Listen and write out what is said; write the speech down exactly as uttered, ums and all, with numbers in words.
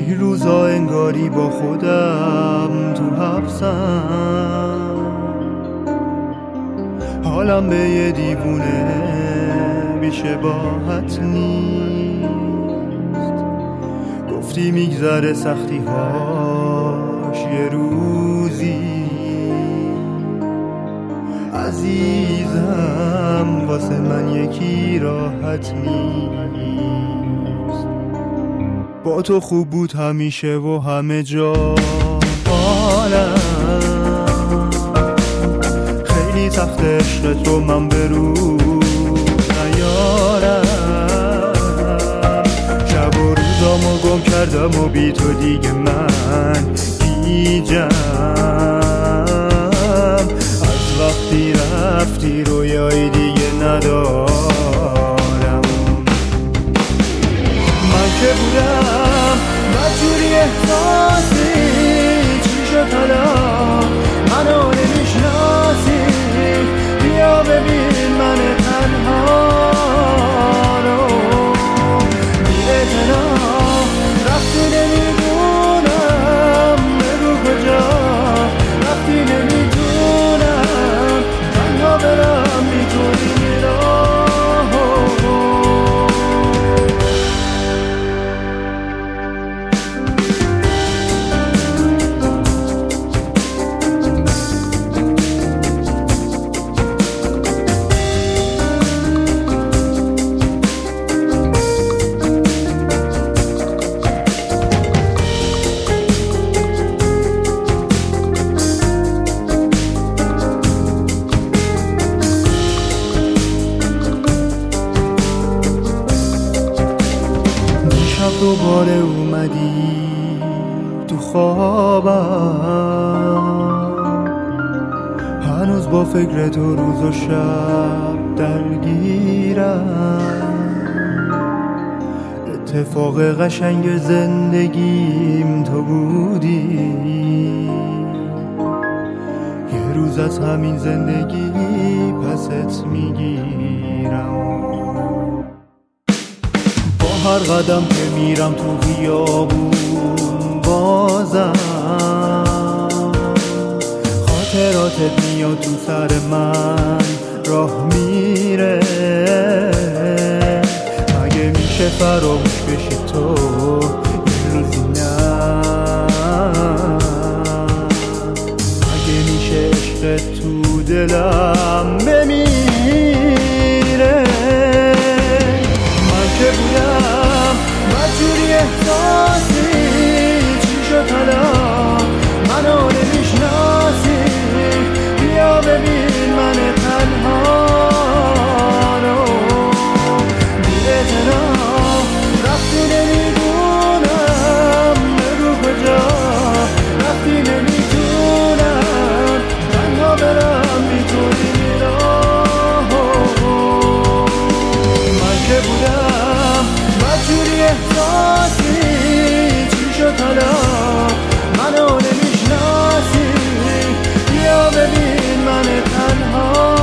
این روزا انگاری با خودم تو حبسم، حالم به یه دیوونه بی‌شباهت نیست. گفتی میگذره سختی هاش یه روزی، عزیزم واسه من یکی راحت نیست. با تو خوب بود همیشه و همه جا حالم، خیلی سخت عشق تو من به روز نیارم. شب و روزامو گم کردم و بی تو دیگه من گیجم. از وقتی رفتی رویای دیگه ندارم. من که بودم بدجوری احساسی، چی شد حالا منو نمیشناسی؟ بیا ببین من تنها رو، بی اعتنا رفتی نمیدونم بگو کجا رفتی نمیدونم، تنها برم بی تو این راه. دوباره اومدی تو خوابم، هنوز با فکر تو روز و شب درگیرم. اتفاق قشنگ زندگیم تو بودی، یه روز از همین زندگی پست میگیرم. هر قدم که میرم تو خیابون بازم خاطراتت میاد تو سر من راه میره. مگه میشه فراموش بشی تو این روزی؟ نه مگه میشه عشقت تو دلم بمیره؟ من که بودم بدجوری احساسی، چی شد حالا منو نمیشناسی؟ بیا ببین من تنها رو، بی اعتنا رفتی نمیدونم بگو کجا رفتی نمیدونم، تنها برم بی تو این راه. من که بودم بدجوری احساسی، چی شد حالا منو نمیشناسی؟ بیا ببین من تنها